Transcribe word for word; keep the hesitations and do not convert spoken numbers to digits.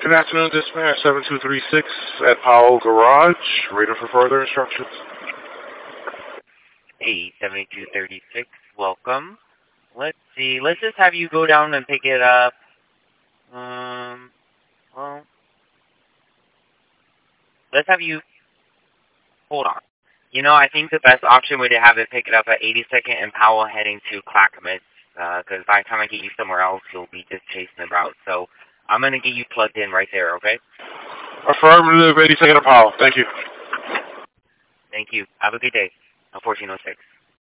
Good afternoon, dispatch seven two three six at Powell Garage. Ready for further instructions. Hey, seventy-two thirty-six, welcome. Let's see, let's just have you go down and pick it up. Um, well, let's have you, hold on. You know, I think the best option would have it pick it up at eighty-second and Powell heading to Clackamas, because uh, by the time I get you somewhere else, you'll be just chasing the route. So I'm going to get you plugged in right there, okay? Affirmative, eighty-second of Powell. Thank you. Thank you. Have a good day. fourteen oh six.